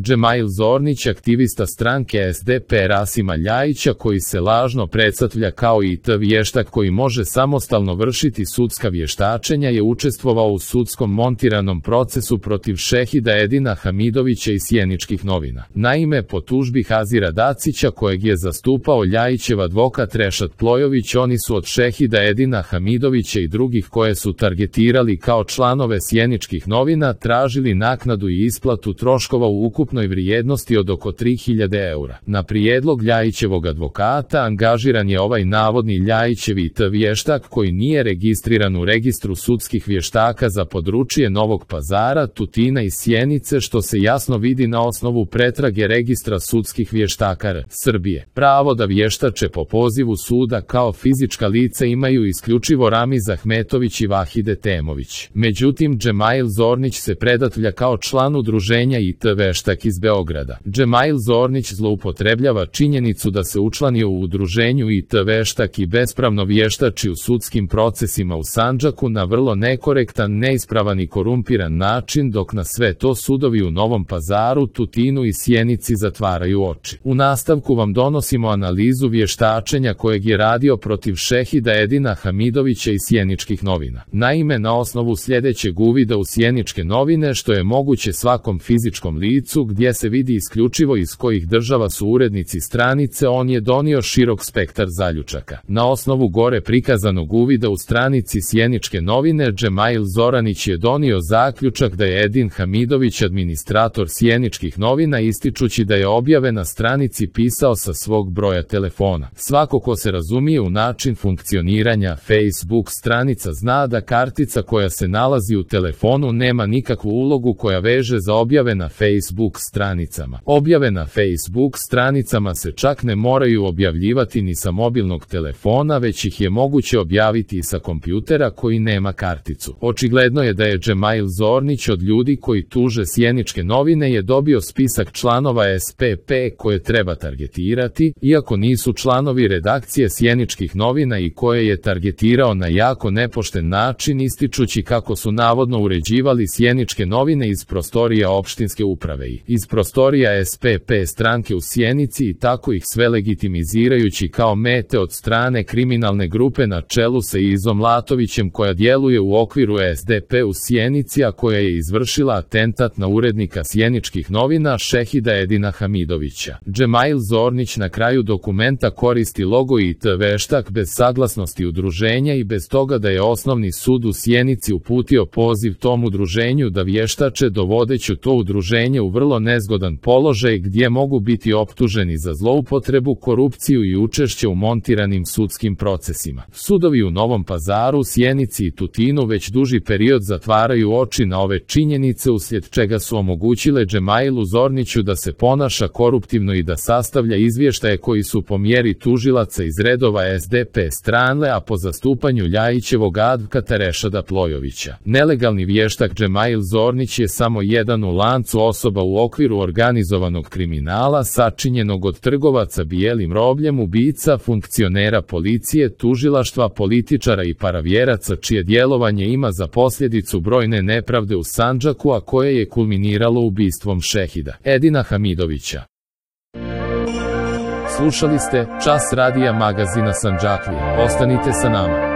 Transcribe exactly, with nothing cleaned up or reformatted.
Džemail Zornić, aktivista stranke S D P Rasima Ljajića, koji se lažno predstavlja kao I T vještak koji može samostalno vršiti sudska vještačenja, je učestvovao u sudskom montiranom procesu protiv Šehida Edina Hamidovića iz Sjeničkih novina. Naime, po tužbi Hazira Dacića, kojeg je zastupao Ljajićev advokat Rešad Plojović, oni su od Šehida Edina Hamidovića i drugih koje su targetirali kao članove Sjeničkih novina tražili naknadu i isplatu troškova u ukupnoj vrijednosti od oko tri hiljade eura. Na prijedlog Ljajićevog advokata angažiran je ovaj navodni Ljajićev I T vještak koji nije registriran u registru sudskih vještaka za područje Novog Pazara, Tutina i Sjenice, što se jasno vidi na osnovu pretrage registra sudskih vještaka R Srbije. Pravo da vještače po pozivu suda kao fizička lica imaju isključivo Ramiz Ahmetović i Vahide Temović. Međutim, Džemail Zornić se predstavlja kao član udruženja I T veštak iz Beograda. Džemail Zornić zloupotrebljava činjenicu da se učlanio u udruženju I T veštak i bespravno vještači u sudskim procesima u Sandžaku na vrlo nekorektan, neispravan i korumpiran način, dok na sve to sudovi u Novom Pazaru, Tutinu i Sjenici zatvaraju oči. U nastavku vam donosimo analizu vještačenja kojeg je radio protiv Šehida Edina Hamidovića iz Sjeničkih novina. Naime, na osnovu sljedećeg uvida u Sjeničke novine, što je moguće svakom fizičkom licu, gdje se vidi isključivo iz kojih država su urednici stranice, on je donio širok spektar zaključaka. Na osnovu gore prikazanog uvida u stranici Sjeničke novine, Džemail Zoranić je donio zaključak da je Edin Hamidović administrator Sjeničkih novina, ističući da je objave na stranici pisao sa svog broja telefona. Svako ko se razumije u način funkcioniranja Facebook stranica zna da kartica koja se nalazi u telefonu nema nikakvu ulogu koja veže za objave na Facebook stranicama. Objave na Facebook stranicama se čak ne moraju objavljivati ni sa mobilnog telefona, već ih je moguće objaviti i sa kompjutera koji nema karticu. Očigledno je da je Džemail Zornić od ljudi koji tuže Sjeničke novine je dobio spisak članova S P P koje treba targetirati, iako nisu članovi redakcije Sjeničkih novina, i koje je targetirao na jako nepošten način, ističući kako su navodno uređivali Sjeničke novine iz prostorija opštinske uprave i iz prostorija S P P stranke u Sjenici, i tako ih sve legitimizirajući kao mete od strane kriminalne grupe na čelu sa Izom Latovićem, koja djeluje u okviru S D P u Sjenici, a koja je izvršila atentat na urednika Sjeničkih novina Šehida Edina Hamidovića. Džemail Zornić na kraju dokumenta koristi logo I T veštak bez saglasnosti udruženja i bez toga da je Osnovni sud u Sjenici uputio poziv tom udruženju da vještače, dovodeći to udruženje u vrlo nezgodan položaj gdje mogu biti optuženi za zloupotrebu, korupciju i učešće u montiranim sudskim procesima. Sudovi u Novom Pazaru, Sjenici i Tutinu već duži period zatvaraju oči na ove činjenice, uslijed čega su omogućile Džemailu Zorniću da se ponaša koruptivno i da sastavlja izvještaje koji su po mjeri tužilaca iz redova S D P strane, a po zastupanju Ljajićevog advokata Rešada Plojovića. Nelegalni vještak Džemail Zornić je samo jedan u lancu osoba u okviru organizovanog kriminala sačinjenog od trgovaca bijelim robljem, ubica, funkcionera policije, tužilaštva, političara i paravjeraca, čije djelovanje ima za posljedicu brojne nepravde u Sandžaku, a koje je kulminiralo ubistvom Šehida Edina Hamidovića. Slušali ste Čas radija magazina Sandžaklija. Ostanite sa nama.